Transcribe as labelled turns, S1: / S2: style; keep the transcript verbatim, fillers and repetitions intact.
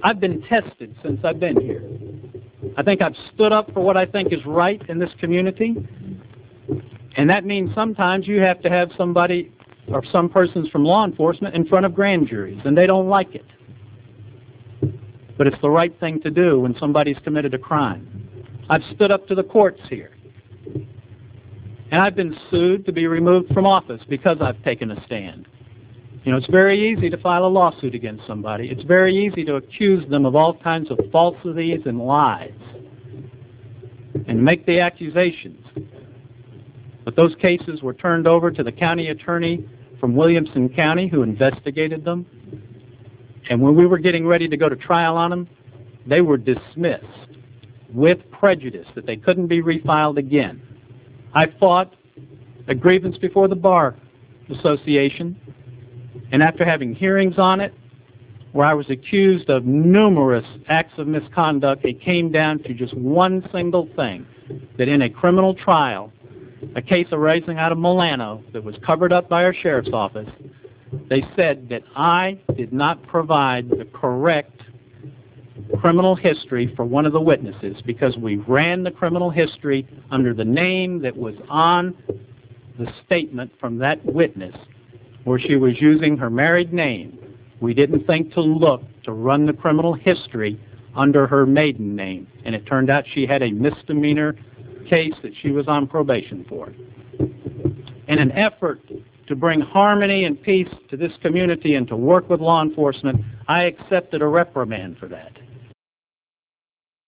S1: I've been tested since I've been here. I think I've stood up for what I think is right in this community, and that means sometimes you have to have somebody or some persons from law enforcement in front of grand juries, and they don't like it. But it's the right thing to do when somebody's committed a crime. I've stood up to the courts here, and I've been sued to be removed from office because I've taken a stand. You know, it's very easy to file a lawsuit against somebody. It's very easy to accuse them of all kinds of falsities and lies and make the accusations. But those cases were turned over to the county attorney from Williamson County who investigated them. And when we were getting ready to go to trial on them, they were dismissed with prejudice that they couldn't be refiled again. I fought a grievance before the Bar Association, and after having hearings on it, where I was accused of numerous acts of misconduct, it came down to just one single thing, that in a criminal trial, a case arising out of Milano that was covered up by our sheriff's office, they said that I did not provide the correct criminal history for one of the witnesses because we ran the criminal history under the name that was on the statement from that witness, where she was using her married name. We didn't think to look to run the criminal history under her maiden name, and it turned out she had a misdemeanor case that she was on probation for. In an effort to bring harmony and peace to this community and to work with law enforcement, I accepted a reprimand for that.